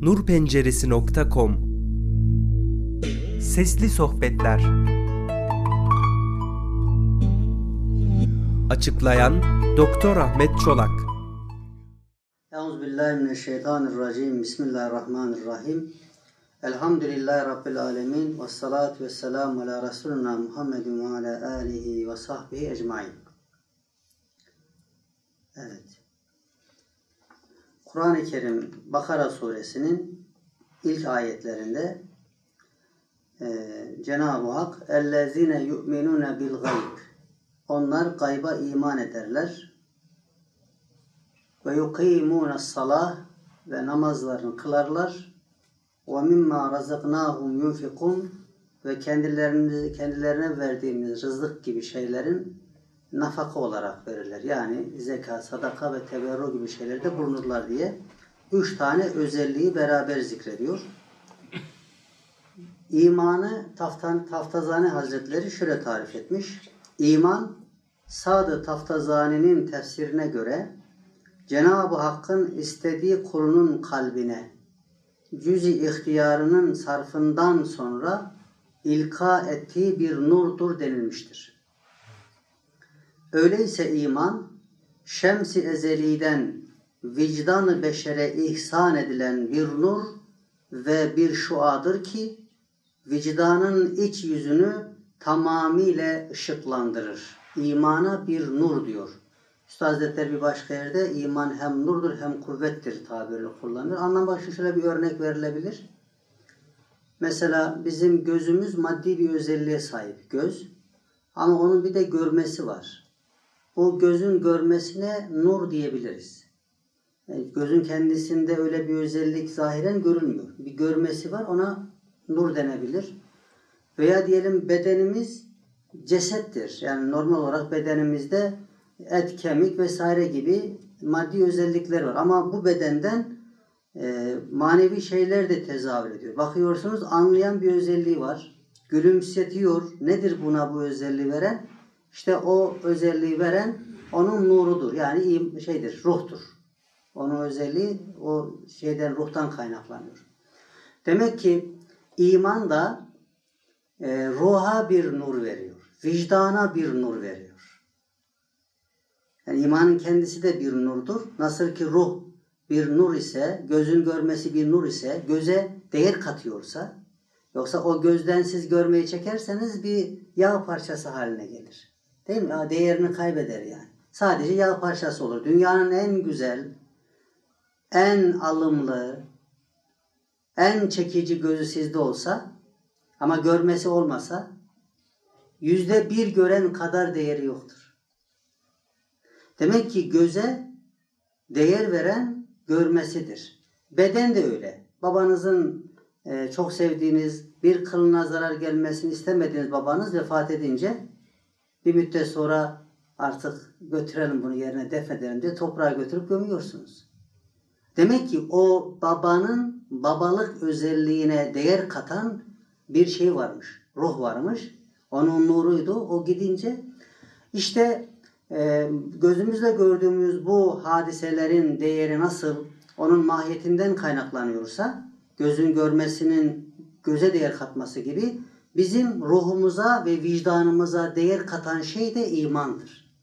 nurpenceresi.com Sesli Sohbetler. Açıklayan Doktor Ahmet Çolak. Euzubillahimineşşeytanirracim. Bismillahirrahmanirrahim. Elhamdülillahi Rabbil alemin. Vessalatu vesselamu ala Resulina Muhammedin ve ala alihi ve sahbihi ecmain. Evet. Kur'an-ı Kerim Bakara suresinin ilk ayetlerinde Cenab-ı Hak اَلَّذ۪ينَ يُؤْمِنُونَ بِالْغَيْبِ Onlar gayba iman ederler. Ve yukîmûne s-salâh ve namazlarını kılarlar. Ve mimma razaknahum yunfikun ve kendilerine verdiğimiz rızık gibi şeylerin nafaka olarak verirler. Yani zekat, sadaka ve teberru gibi şeylerde bulunurlar diye 3 tane özelliği beraber zikrediyor. İmanı Taftazani Hazretleri şöyle tarif etmiş. İman, Sadı Taftazani'nin tefsirine göre Cenab-ı Hakk'ın istediği kulunun kalbine cüz-i ihtiyarının sarfından sonra ilka ettiği bir nurdur denilmiştir. Öyleyse iman, şems-i ezeliden vicdan-ı beşere ihsan edilen bir nur ve bir şuadır ki vicdanın iç yüzünü tamamıyla ışıklandırır. İmana bir nur diyor. Üstad Hazretleri bir başka yerde iman hem nurdur hem kuvvettir tabirini kullanır. Anlam başlığı şöyle bir örnek verilebilir. Mesela bizim gözümüz maddi bir özelliğe sahip göz. Ama onun bir de görmesi var. O gözün görmesine nur diyebiliriz. Yani gözün kendisinde öyle bir özellik zahiren görülmüyor. Bir görmesi var, ona nur denebilir. Veya diyelim bedenimiz cesettir. Yani normal olarak bedenimizde et, kemik vesaire gibi maddi özellikler var. Ama bu bedenden manevi şeyler de tezahür ediyor. Bakıyorsunuz anlayan bir özelliği var. Gülümsetiyor. Nedir buna bu özelliği veren? İşte o özelliği veren onun nurudur. Yani ruhtur. Onun özelliği o ruhtan kaynaklanıyor. Demek ki iman da ruha bir nur veriyor. Vicdana bir nur veriyor. Yani imanın kendisi de bir nurdur. Nasıl ki ruh bir nur ise, gözün görmesi bir nur ise, göze değer katıyorsa, yoksa o gözden siz görmeyi çekerseniz bir yağ parçası haline gelir. Değil mi? Değerini kaybeder yani. Sadece yağ parçası olur. Dünyanın en güzel, en alımlı, en çekici gözü sizde olsa ama görmesi olmasa %1 gören kadar değeri yoktur. Demek ki göze değer veren görmesidir. Beden de öyle. Babanızın çok sevdiğiniz, bir kılına zarar gelmesini istemediğiniz babanız vefat edince bir müddet sonra artık götürelim bunu yerine defnedelim diye toprağa götürüp gömüyorsunuz. Demek ki o babanın babalık özelliğine değer katan bir şey varmış. Ruh varmış. Onun nuruydu. O gidince işte gözümüzle gördüğümüz bu hadiselerin değeri nasıl onun mahiyetinden kaynaklanıyorsa gözün görmesinin göze değer katması gibi bizim ruhumuza ve vicdanımıza değer katan şey de imandır.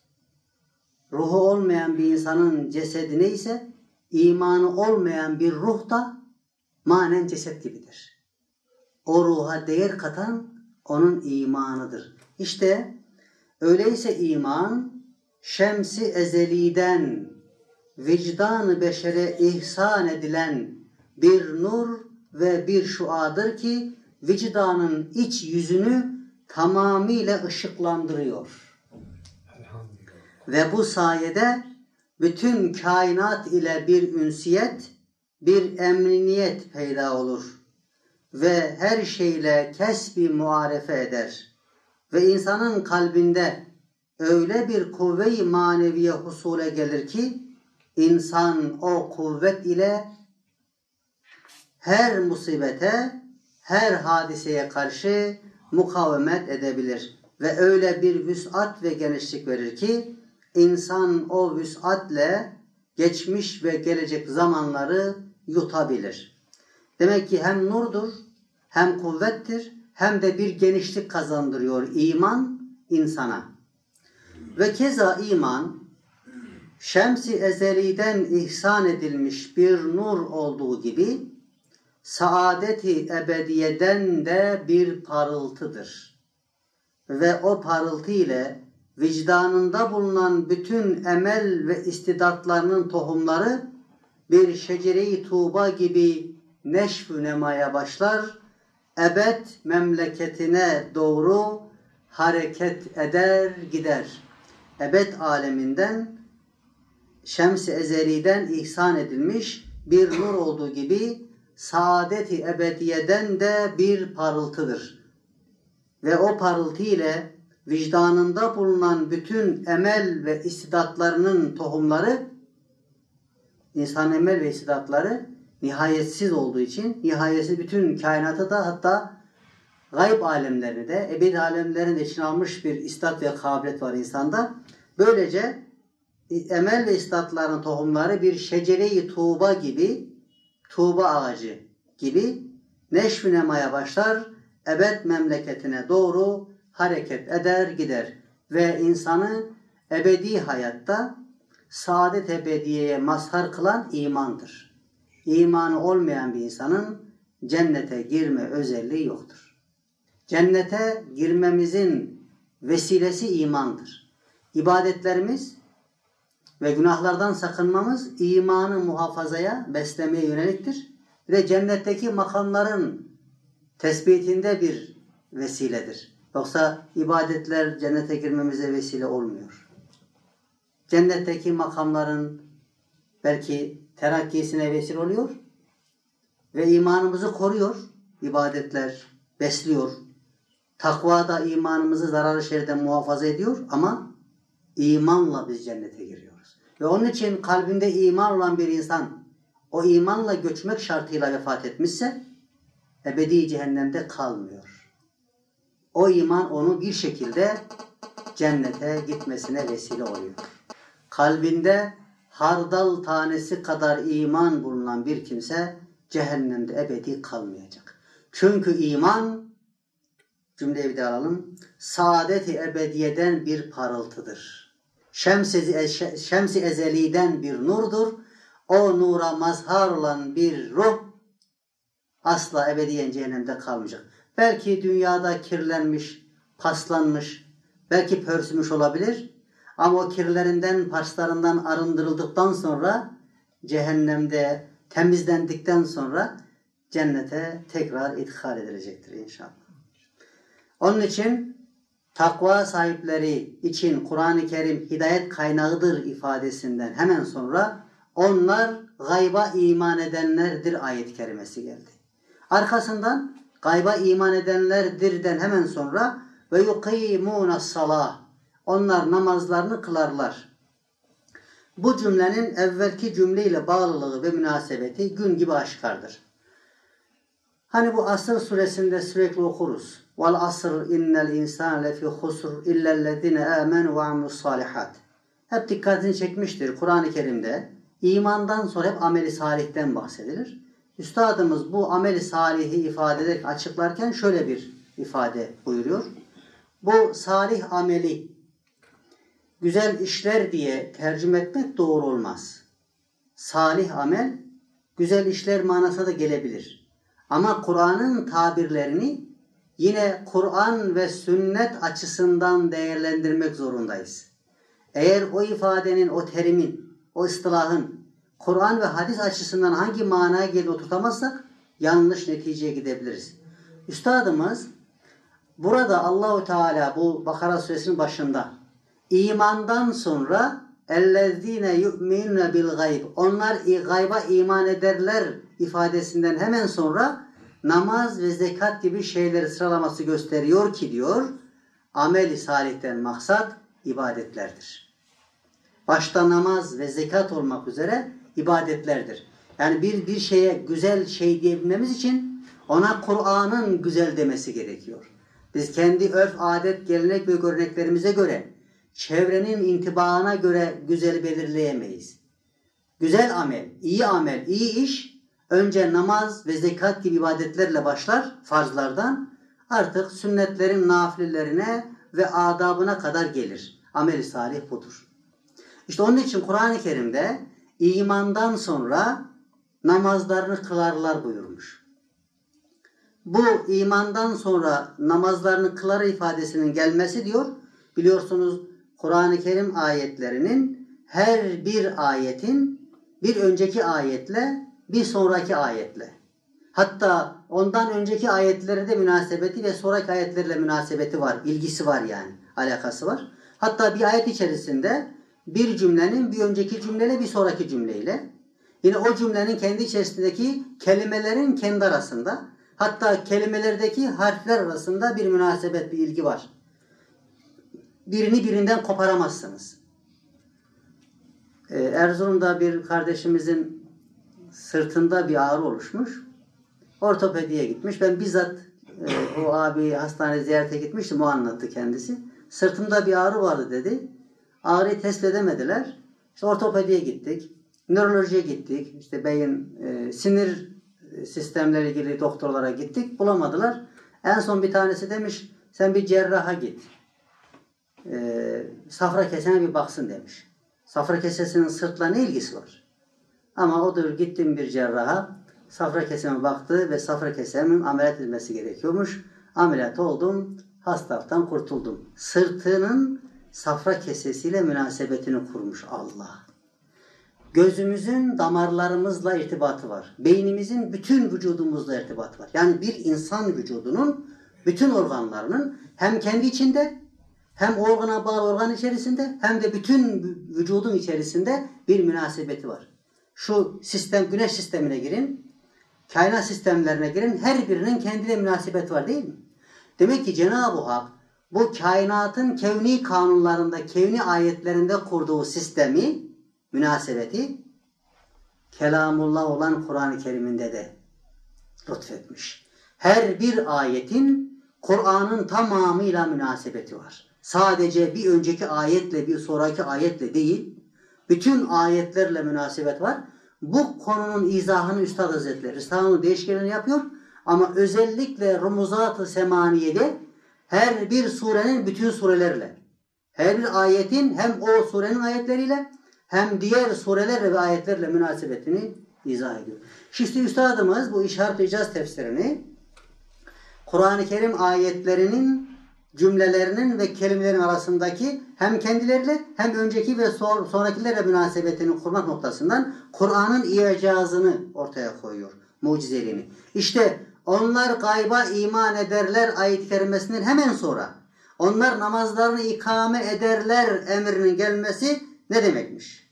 Ruhu olmayan bir insanın cesedi neyse imanı olmayan bir ruh da manen ceset gibidir. O ruha değer katan onun imanıdır. İşte öyleyse iman şems-i ezeliden vicdan-ı beşere ihsan edilen bir nur ve bir şuadır ki vicdanın iç yüzünü tamamıyla ışıklandırıyor. Ve bu sayede bütün kainat ile bir ünsiyet, bir emniyet peyda olur. Ve her şeyle kesbi muarefe eder. Ve insanın kalbinde öyle bir kuvve-i maneviye husule gelir ki, insan o kuvvet ile her musibete, her hadiseye karşı mukavemet edebilir. Ve öyle bir vüs'at ve genişlik verir ki, insan o vüs'atle geçmiş ve gelecek zamanları yutabilir. Demek ki hem nurdur, hem kuvvettir, hem de bir genişlik kazandırıyor iman insana. Ve keza iman, şems-i ezeliden ihsan edilmiş bir nur olduğu gibi, saadet-i ebediyeden de bir parıltıdır. Ve o parıltı ile vicdanında bulunan bütün emel ve istidatlarının tohumları bir şecere-i tuğba gibi neşv-ü nemaya başlar, ebed memleketine doğru hareket eder gider. Ebed aleminden, şems-i ezeliden ihsan edilmiş bir nur olduğu gibi saadet-i ebediyeden de bir parıltıdır. Ve o parıltı ile vicdanında bulunan bütün emel ve istidatlarının tohumları, insan emel ve istidatları nihayetsiz olduğu için nihayetsiz bütün kainatı da, hatta gayb alemlerini de, ebedi alemlerini de içine almış bir istidat ve kabiliyet var insanda. Böylece emel ve istidatların tohumları bir şecere-i tuğba gibi, tuğba ağacı gibi neşv-i nemaya başlar, ebed memleketine doğru hareket eder gider ve insanı ebedi hayatta saadet ebediyeye mazhar kılan imandır. İmanı olmayan bir insanın cennete girme özelliği yoktur. Cennete girmemizin vesilesi imandır. İbadetlerimiz ve günahlardan sakınmamız imanı muhafazaya, beslemeye yöneliktir. Ve cennetteki makamların tespitinde bir vesiledir. Yoksa ibadetler cennete girmemize vesile olmuyor. Cennetteki makamların belki terakkisine vesile oluyor ve imanımızı koruyor. İbadetler besliyor. Takva da imanımızı zararlı şeylerden muhafaza ediyor ama imanla biz cennete giriyoruz. Ve onun için kalbinde iman olan bir insan o imanla göçmek şartıyla vefat etmişse ebedi cehennemde kalmıyor. O iman onu bir şekilde cennete gitmesine vesile oluyor. Kalbinde hardal tanesi kadar iman bulunan bir kimse cehennemde ebedi kalmayacak. Çünkü iman, cümleyi bir de alalım, saadet-i ebediyeden bir parıltıdır. Şems-i ezeliden bir nurdur. O nura mazhar olan bir ruh asla ebediyen cehennemde kalmayacak. Belki dünyada kirlenmiş, paslanmış, belki pörsümüş olabilir. Ama o kirlerinden, paslarından arındırıldıktan sonra, cehennemde temizlendikten sonra cennete tekrar ithal edilecektir inşallah. Onun için takva sahipleri için Kur'an-ı Kerim hidayet kaynağıdır ifadesinden hemen sonra onlar gayba iman edenlerdir ayet-i kerimesi geldi. Arkasından gayba iman edenlerdirden hemen sonra ve yukîmûne's-salâh, onlar namazlarını kılarlar. Bu cümlenin evvelki cümleyle bağlılığı ve münasebeti gün gibi aşikardır. Hani bu Asr suresinde sürekli okuruz. Vel asr innel insane lefî husr illellezîne âmenû ve amilussâlihat. Hep dikkatini çekmiştir Kur'an-ı Kerim'de. İmandan sonra hep ameli salihten bahsedilir. Üstadımız bu ameli salihi ifade ederek açıklarken şöyle bir ifade buyuruyor. Bu salih ameli güzel işler diye tercüme etmek doğru olmaz. Salih amel güzel işler manasına da gelebilir. Ama Kur'an'ın tabirlerini yine Kur'an ve sünnet açısından değerlendirmek zorundayız. Eğer o ifadenin, o terimin, o istilahın Kur'an ve hadis açısından hangi manaya gelip oturtamazsak yanlış neticeye gidebiliriz. Üstadımız burada Allahu Teala bu Bakara suresinin başında imandan sonra ellezine yu'minune bil gayb, onlar gayba iman ederler ifadesinden hemen sonra namaz ve zekat gibi şeyleri sıralaması gösteriyor ki diyor amel-i salihten maksat ibadetlerdir. Başta namaz ve zekat olmak üzere ibadetlerdir. Yani bir şeye güzel şey diyebilmemiz için ona Kur'an'ın güzel demesi gerekiyor. Biz kendi örf, adet, gelenek ve göreneklerimize göre, çevrenin intibaına göre güzel belirleyemeyiz. Güzel amel, iyi iş Önce namaz ve zekat gibi ibadetlerle başlar, farzlardan. Artık sünnetlerin nafilelerine ve adabına kadar gelir. Amel-i salih budur. İşte onun için Kur'an-ı Kerim'de imandan sonra namazlarını kılarlar buyurmuş. Bu imandan sonra namazlarını kılar ifadesinin gelmesi diyor. Biliyorsunuz Kur'an-ı Kerim ayetlerinin her bir ayetin bir önceki ayetle bir sonraki ayetle. Hatta ondan önceki ayetlere de münasebeti ve sonraki ayetlerle münasebeti var. İlgisi var yani. Alakası var. Hatta bir ayet içerisinde bir cümlenin bir önceki cümleyle bir sonraki cümleyle, yine o cümlenin kendi içerisindeki kelimelerin kendi arasında, hatta kelimelerdeki harfler arasında bir münasebet, bir ilgi var. Birini birinden koparamazsınız. Erzurum'da bir kardeşimizin sırtında bir ağrı oluşmuş. Ortopediye gitmiş. Ben bizzat o abi hastaneye ziyarete gitmiştim. O anlattı kendisi. Sırtımda bir ağrı vardı dedi. Ağrıyı tespit edemediler. İşte ortopediye gittik. Nörolojiye gittik. İşte beyin, sinir sistemleri ilgili doktorlara gittik. Bulamadılar. En son bir tanesi demiş sen bir cerraha git. Safra kesene bir baksın demiş. Safra kesesinin sırtla ne ilgisi var? Ama odur gittim bir cerraha. Safra keseme baktı ve safra kesemin ameliyat edilmesi gerekiyormuş. Ameliyat oldum. Hastalıktan kurtuldum. Sırtının safra kesesiyle münasebetini kurmuş Allah. Gözümüzün damarlarımızla irtibatı var. Beynimizin bütün vücudumuzla irtibatı var. Yani bir insan vücudunun bütün organlarının hem kendi içinde hem organa bağlı organ içerisinde hem de bütün vücudun içerisinde bir münasebeti var. Şu sistem, güneş sistemine girin, kainat sistemlerine girin, her birinin kendine münasebeti var değil mi? Demek ki Cenab-ı Hak bu kainatın kevni kanunlarında, kevni ayetlerinde kurduğu sistemi, münasebeti, kelamullah olan Kur'an-ı Kerim'inde de lütfetmiş. Her bir ayetin Kur'an'ın tamamıyla münasebeti var. Sadece bir önceki ayetle bir sonraki ayetle değil, bütün ayetlerle münasebet var. Bu konunun izahını Üstad Hazretleri Risale-i değişkenini yapıyor ama özellikle Rumuzat-ı Semaniye'de her bir surenin bütün surelerle, her bir ayetin hem o surenin ayetleriyle hem diğer surelerle ve ayetlerle münasebetini izah ediyor. İşte Üstadımız bu İşaret-i İcaz tefsirini Kur'an-ı Kerim ayetlerinin, cümlelerinin ve kelimelerin arasındaki hem kendileriyle hem önceki ve sonrakilerle münasebetini kurmak noktasından Kur'an'ın icazını ortaya koyuyor. Mucizeliğini. İşte onlar gayba iman ederler ayet-i kerimesinden hemen sonra onlar namazlarını ikame ederler emrinin gelmesi ne demekmiş?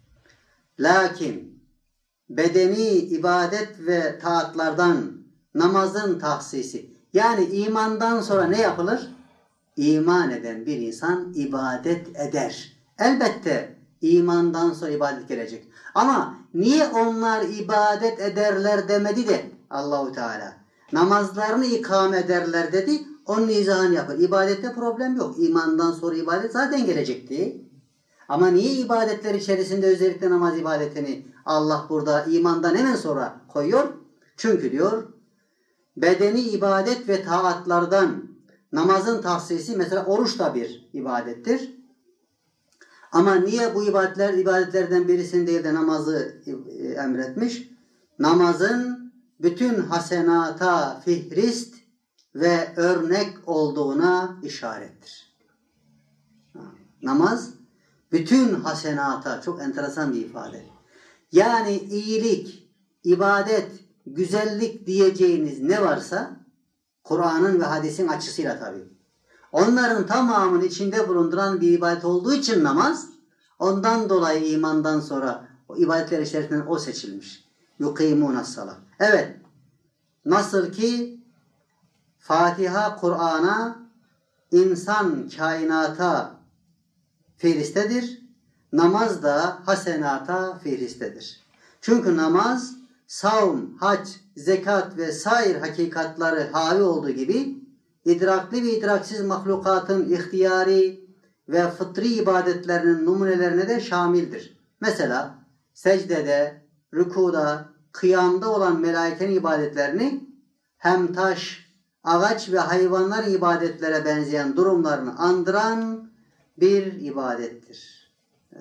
Lakin bedeni ibadet ve taatlardan namazın tahsisi, yani imandan sonra ne yapılır? İman eden bir insan ibadet eder. Elbette imandan sonra ibadet gelecek. Ama niye onlar ibadet ederler demedi de Allahu Teala namazlarını ikame ederler dedi. Onun izahını yapar. İbadette problem yok. İmandan sonra ibadet zaten gelecekti. Ama niye ibadetler içerisinde özellikle namaz ibadetini Allah burada imandan hemen sonra koyuyor? Çünkü diyor bedeni ibadet ve taatlardan namazın tahsisi, mesela oruç da bir ibadettir. Ama niye bu ibadetlerden birisini değil de namazı emretmiş? Namazın bütün hasenata fihrist ve örnek olduğuna işarettir. Namaz bütün hasenata, çok enteresan bir ifade. Yani iyilik, ibadet, güzellik diyeceğiniz ne varsa Kur'an'ın ve hadisin açısıyla tabii. Onların tamamının içinde bulunduran bir ibadet olduğu için namaz, ondan dolayı imandan sonra o ibadetler içerisinden o seçilmiş. Yukîmûnas-salâh. Evet, nasıl ki Fatiha Kur'an'a, insan kainata fihristedir, namaz da hasenata fihristedir. Çünkü namaz, savm, hac, zekat ve sair hakikatları havi olduğu gibi idrakli ve idraksiz mahlukatın ihtiyari ve fıtri ibadetlerinin numunelerine de şamildir. Mesela secdede, rükuda, kıyamda olan melaikenin ibadetlerini hem taş, ağaç ve hayvanların ibadetlere benzeyen durumlarını andıran bir ibadettir.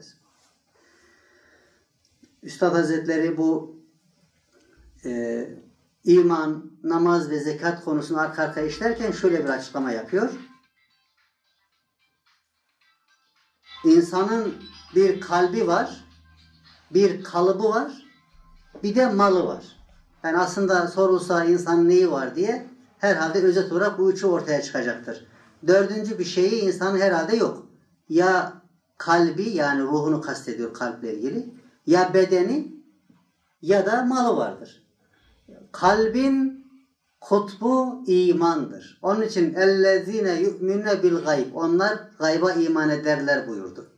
Üstad Hazretleri bu iman, namaz ve zekat konusunu arka arkaya işlerken şöyle bir açıklama yapıyor. İnsanın bir kalbi var, bir kalıbı var, bir de malı var. Yani aslında sorulsa insanın neyi var diye herhalde özet olarak bu üçü ortaya çıkacaktır. Dördüncü bir şeyi insanın herhalde yok. Ya kalbi, yani ruhunu kastediyor kalple ilgili, ya bedeni ya da malı vardır. Kalbin kutbu imandır. Onun için اَلَّذ۪ينَ يُؤْمِنَ بِالْغَيْبِ onlar gayba iman ederler buyurdu.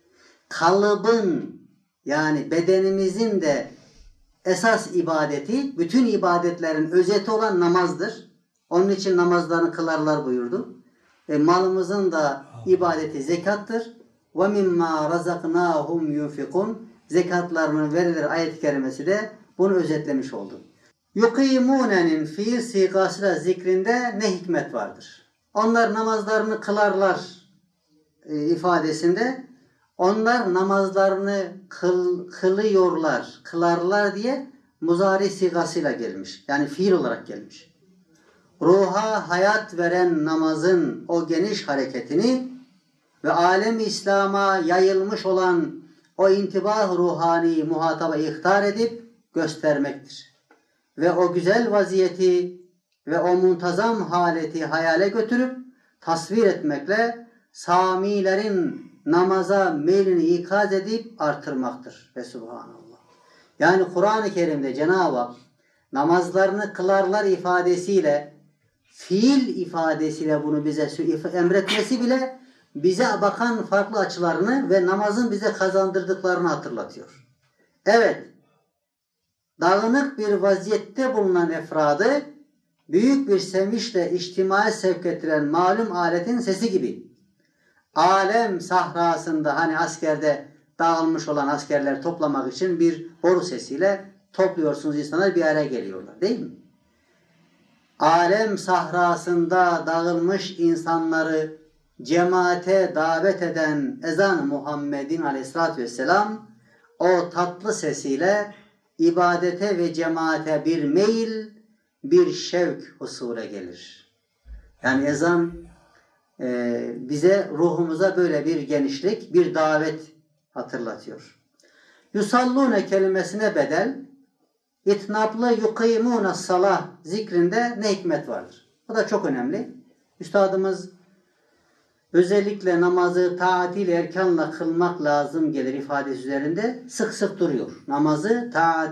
Kalıbın, yani bedenimizin de esas ibadeti, bütün ibadetlerin özeti olan namazdır. Onun için namazlarını kılarlar buyurdu. Malımızın da ibadeti zekattır. وَمِمَّا رَزَقْنَاهُمْ يُنْفِقُونَ zekatlarının verilir ayet-i kerimesi de bunu özetlemiş oldu. Yukimune'nin fiil sigasıyla zikrinde ne hikmet vardır? Onlar namazlarını kılarlar ifadesinde onlar namazlarını kılıyorlar, kılarlar diye muzari sigasıyla gelmiş. Yani fiil olarak gelmiş. Ruha hayat veren namazın o geniş hareketini ve alem-i İslam'a yayılmış olan o intibah ruhani muhataba ihtar edip göstermektir. Ve o güzel vaziyeti ve o muntazam haleti hayale götürüp tasvir etmekle samilerin namaza meylini ikaz edip artırmaktır. Ve subhanallah. Yani Kur'an-ı Kerim'de Cenab-ı Hak namazlarını kılarlar ifadesiyle, fiil ifadesiyle bunu bize emretmesi bile bize bakan farklı açılarını ve namazın bize kazandırdıklarını hatırlatıyor. Evet, dağınık bir vaziyette bulunan efradı büyük bir sevinçle içtimaya sevk ettiren malum aletin sesi gibi. Alem sahrasında hani askerde dağılmış olan askerler toplamak için bir boru sesiyle topluyorsunuz, insanlar bir araya geliyorlar değil mi? Alem sahrasında dağılmış insanları cemaate davet eden ezan Muhammed'in aleyhissalatü vesselam o tatlı sesiyle ibadete ve cemaate bir meyil, bir şevk husule gelir. Yani ezan bize, ruhumuza böyle bir genişlik, bir davet hatırlatıyor. Yusallune kelimesine bedel, itnablı yukimune salah zikrinde ne hikmet vardır? Bu da çok önemli. Üstadımız özellikle namazı taat-i erkanla kılmak lazım gelir ifadesi üzerinde sık sık duruyor. Namazı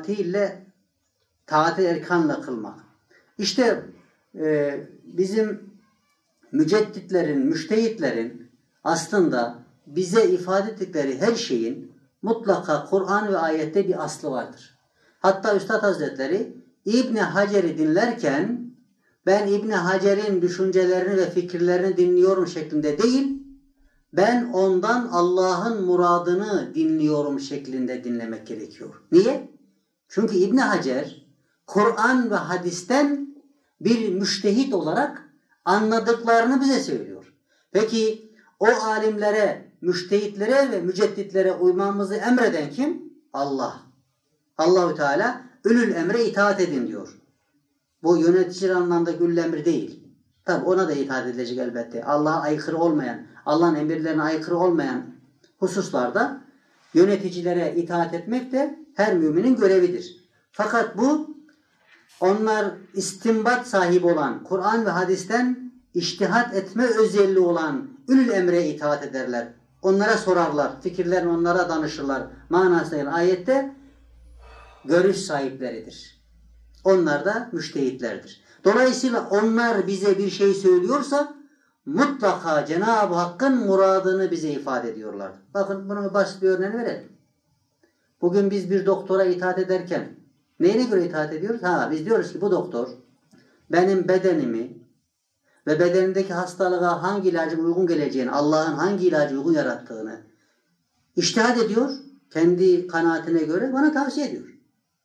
taat-i erkanla kılmak. İşte bizim mücedditlerin, müştehitlerin aslında bize ifade ettikleri her şeyin mutlaka Kur'an ve ayette bir aslı vardır. Hatta Üstad Hazretleri İbn Hacer'i dinlerken ben İbn Hacer'in düşüncelerini ve fikirlerini dinliyorum şeklinde değil, ben ondan Allah'ın muradını dinliyorum şeklinde dinlemek gerekiyor. Niye? Çünkü İbn Hacer Kur'an ve hadisten bir müştehit olarak anladıklarını bize söylüyor. Peki o alimlere, müştehitlere ve mücedditlere uymamızı emreden kim? Allah. Allahu Teala ülül emre itaat edin diyor. Bu yönetici anlamda ülül emir değil. Tabi ona da itaat edilecek elbette. Allah'a aykırı olmayan, Allah'ın emirlerine aykırı olmayan hususlarda yöneticilere itaat etmek de her müminin görevidir. Fakat bu onlar istinbat sahibi olan, Kur'an ve hadisten içtihat etme özelliği olan ülül emre itaat ederler. Onlara sorarlar, fikirlerini onlara danışırlar. Manasıyla ayette görüş sahipleridir. Onlar da müştehitlerdir. Dolayısıyla onlar bize bir şey söylüyorsa mutlaka Cenab-ı Hakk'ın muradını bize ifade ediyorlar. Bakın bunun basit bir örneğini verelim. Bugün biz bir doktora itaat ederken neyine göre itaat ediyoruz? Biz diyoruz ki bu doktor benim bedenimi ve bedenimdeki hastalığa hangi ilacın uygun geleceğini, Allah'ın hangi ilacı uygun yarattığını içtihat ediyor. Kendi kanaatine göre bana tavsiye ediyor.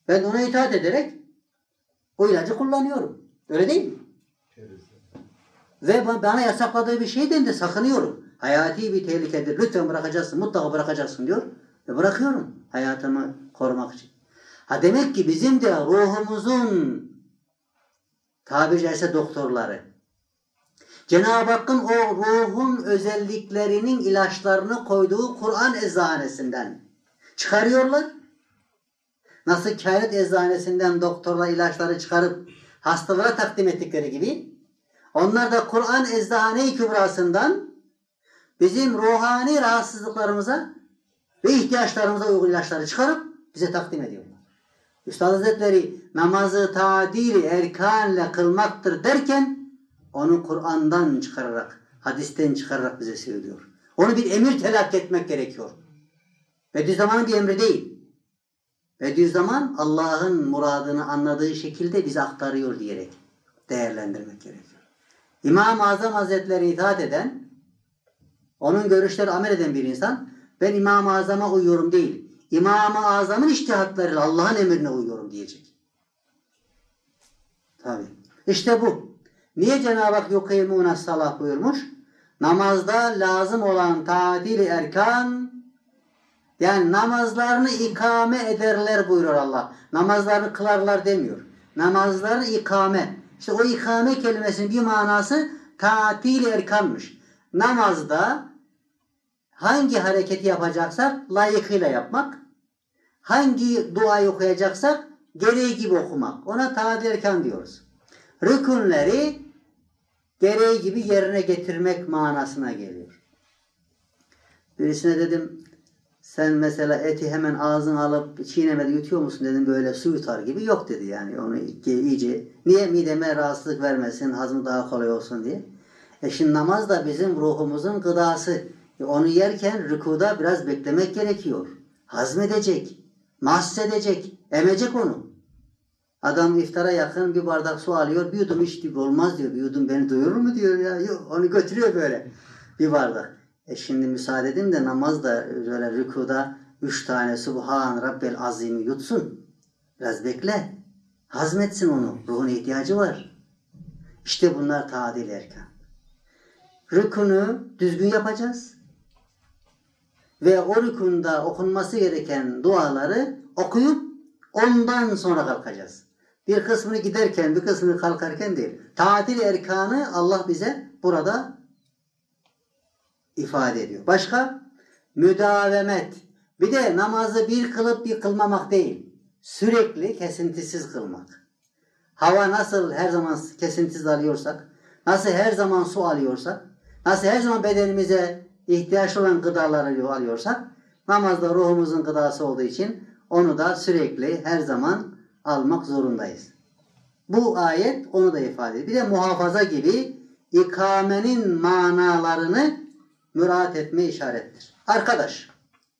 Ben ona itaat ederek o ilacı kullanıyorum. Öyle değil mi? Ve bana yasakladığı bir şeyden de sakınıyorum. Hayati bir tehlikedir. Lütfen bırakacaksın, mutlaka bırakacaksın diyor. Ve bırakıyorum hayatımı korumak için. Demek ki bizim de ruhumuzun tabiri caizse doktorları. Cenab-ı Hakk'ın o ruhun özelliklerinin ilaçlarını koyduğu Kur'an eczanesinden çıkarıyorlar. Nasıl kainat eczanesinden doktorlar ilaçları çıkarıp hastalara takdim ettikleri gibi onlar da Kur'an eczane-i kübrasından bizim ruhani rahatsızlıklarımıza ve ihtiyaçlarımıza uygun ilaçları çıkarıp bize takdim ediyorlar. Üstad Hazretleri namazı tadil-i erkanle kılmaktır derken onu Kur'an'dan çıkararak, hadisten çıkararak bize söylüyor. Onu bir emir telakki etmek gerekiyor. Bediüzzaman'ın bir emri değil. Bediüzzaman Allah'ın muradını anladığı şekilde bize aktarıyor diyerek değerlendirmek gerekiyor. İmam-ı Azam Hazretleri itaat eden, onun görüşleri amel eden bir insan, ben İmam-ı Azam'a uyuyorum değil, İmam-ı Azam'ın içtihatlarıyla Allah'ın emrine uyuyorum diyecek. Tabii. İşte bu. Niye Cenab-ı Hak yukîmûne salah buyurmuş? Namazda lazım olan tadil-i erkan, yani namazlarını ikame ederler buyuruyor Allah. Namazlarını kılarlar demiyor. Namazlarını ikame. İşte o ikame kelimesinin bir manası tatil erkanmış. Namazda hangi hareketi yapacaksak layıkıyla yapmak, hangi duayı okuyacaksak gereği gibi okumak. Ona tatil erkan diyoruz. Rükünleri gereği gibi yerine getirmek manasına geliyor. Birisine dedim, sen mesela eti hemen ağzına alıp çiğnemede yutuyor musun dedim, böyle su yutar gibi. Yok dedi yani, onu iyice. Niye? Mideme rahatsızlık vermesin, hazmı daha kolay olsun diye. Şimdi namaz da bizim ruhumuzun gıdası. Onu yerken rükuda biraz beklemek gerekiyor. Hazmedecek, mahsedecek, emecek onu. Adam iftara yakın bir bardak su alıyor, bir yudum içti, olmaz diyor. Bir yudum beni doyurur mu diyor ya. Yok, onu götürüyor böyle bir bardak. Şimdi müsaade edin de namazda böyle rükuda 3 tane Subhan Rabbel Azim'i yutsun. Biraz bekle. Hazmetsin onu. Ruhun ihtiyacı var. İşte bunlar tadil erkan. Rükünü düzgün yapacağız. Ve o rükunda okunması gereken duaları okuyup ondan sonra kalkacağız. Bir kısmını giderken, bir kısmını kalkarken değil. Tadil erkanı Allah bize burada ifade ediyor. Başka? Müdavemet. Bir de namazı bir kılıp bir kılmamak değil. Sürekli kesintisiz kılmak. Hava nasıl her zaman kesintisiz alıyorsak, nasıl her zaman su alıyorsak, nasıl her zaman bedenimize ihtiyaç olan gıdaları alıyorsak, namazda ruhumuzun gıdası olduğu için onu da sürekli her zaman almak zorundayız. Bu ayet onu da ifade ediyor. Bir de muhafaza gibi ikamenin manalarını müraat etme işarettir. Arkadaş,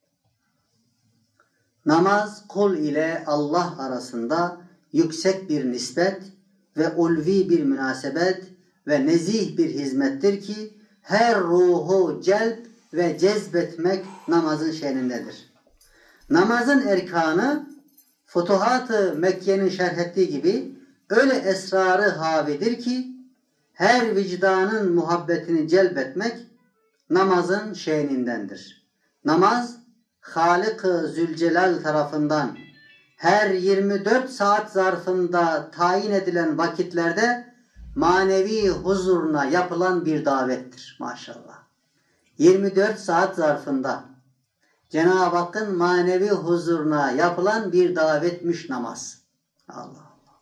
namaz kul ile Allah arasında yüksek bir nispet ve ulvi bir münasebet ve nezih bir hizmettir ki her ruhu celp ve cezbetmek namazın şe'nindedir. Namazın erkanı Futuhat-ı Mekke'nin şerh ettiği gibi öyle esrarı havidir ki her vicdanın muhabbetini celbetmek namazın şe'nindendir. Namaz Halik-ı Zülcelal tarafından her 24 saat zarfında tayin edilen vakitlerde manevi huzuruna yapılan bir davettir. Maşallah. 24 saat zarfında Cenab-ı Hakk'ın manevi huzuruna yapılan bir davetmiş namaz. Allah Allah.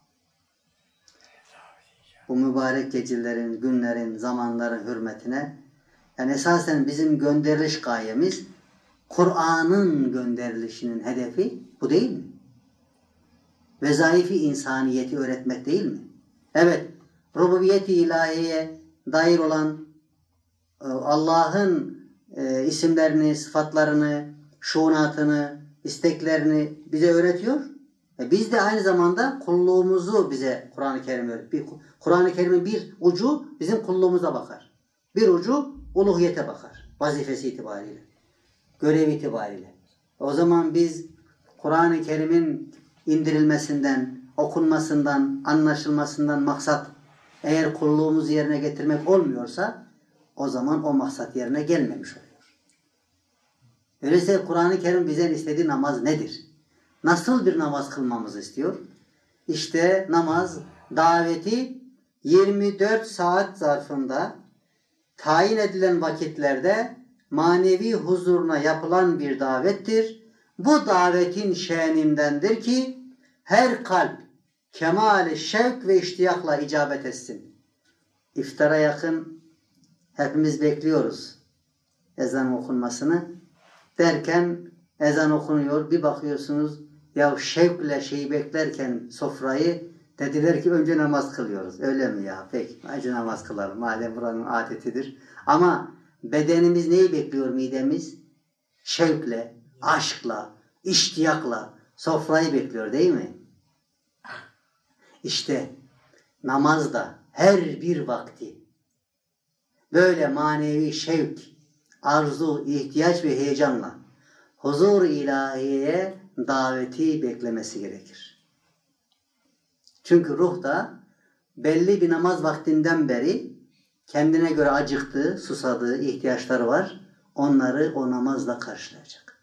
Bu mübarek gecelerin, günlerin, zamanların hürmetine, yani esasen bizim gönderiliş gayemiz, Kur'an'ın gönderilişinin hedefi bu değil mi? Vezaifi insaniyeti öğretmek değil mi? Evet, rububiyet-i ilahiyeye dair olan Allah'ın isimlerini, sıfatlarını, şuunatını, isteklerini bize öğretiyor. Biz de aynı zamanda kulluğumuzu bize Kur'an-ı Kerim öğretiyor. Kur'an-ı Kerim'in bir ucu bizim kulluğumuza bakar. Bir ucu uluhiyete bakar. Vazifesi itibariyle. Görev itibariyle. O zaman biz Kur'an-ı Kerim'in indirilmesinden, okunmasından, anlaşılmasından maksat eğer kulluğumuzu yerine getirmek olmuyorsa o zaman o maksat yerine gelmemiş oluyor. Öyleyse Kur'an-ı Kerim bize istediği namaz nedir? Nasıl bir namaz kılmamızı istiyor? İşte namaz daveti 24 saat zarfında tayin edilen vakitlerde manevi huzuruna yapılan bir davettir. Bu davetin şenindendir ki her kalp kemal-i şevk ve iştiyakla icabet etsin. İftara yakın hepimiz bekliyoruz ezan okunmasını. Derken ezan okunuyor. Bir bakıyorsunuz ya şevkle şeyi beklerken sofrayı dediler ki önce namaz kılıyoruz. Öyle mi ya? Peki önce namaz kılalım. Madem buranın adetidir. Ama bedenimiz neyi bekliyor, midemiz? Şevkle, aşkla, iştiyakla sofrayı bekliyor değil mi? İşte namazda her bir vakti böyle manevi şevk, arzu, ihtiyaç ve heyecanla huzur ilahiyeye daveti beklemesi gerekir. Çünkü ruh da belli bir namaz vaktinden beri kendine göre acıktığı, susadığı ihtiyaçları var. Onları o namazla karşılayacak.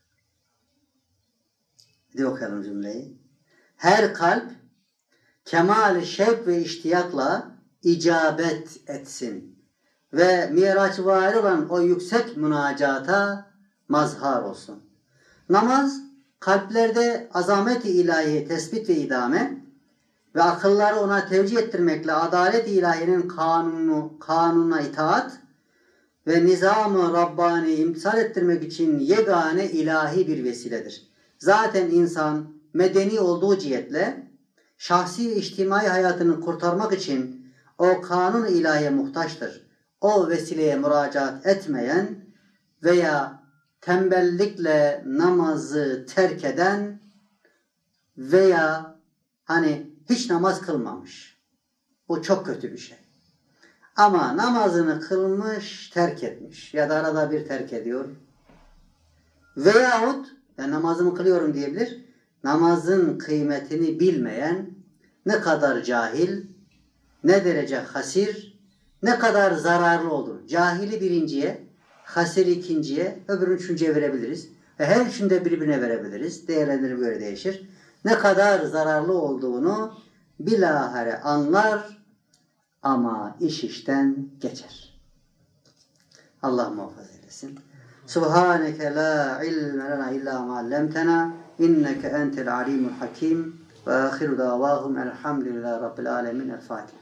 Hadi okuyalım cümleyi. Her kalp kemal-i şevk ve iştiyakla icabet etsin ve miraçvari olan o yüksek münacata mazhar olsun. Namaz, kalplerde azamet-i ilahi tespit ve idame ve akılları ona tevcih ettirmekle adalet-i ilahinin kanununa itaat ve nizam-ı Rabbani imtisal ettirmek için yegane ilahi bir vesiledir. Zaten insan medeni olduğu cihetle şahsi ve içtimai hayatını kurtarmak için o kanun-u ilahiye muhtaçtır. O vesileye müracaat etmeyen veya tembellikle namazı terk eden veya hiç namaz kılmamış. Bu çok kötü bir şey. Ama namazını kılmış, terk etmiş ya da arada bir terk ediyor. Veyahut namazımı kılıyorum diyebilir. Namazın kıymetini bilmeyen ne kadar cahil, ne derece hasir, ne kadar zararlı olur. Cahili birinciye, hasiri ikinciye, öbürünü üçüncüye verebiliriz. Ve her üçünde birbirine verebiliriz. Değerlendirme göre değişir. Ne kadar zararlı olduğunu bilahare anlar ama iş işten geçer. Allah muhafaza eylesin. Subhaneke la ilme lena illa ma allamtena inneke entel alimul hakim ve ahiru davahum elhamdülillahi rabbil alemin. El Fatiha.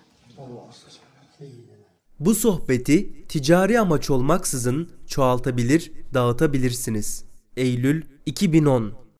Bu sohbeti ticari amaç olmaksızın çoğaltabilir, dağıtabilirsiniz. Eylül 2010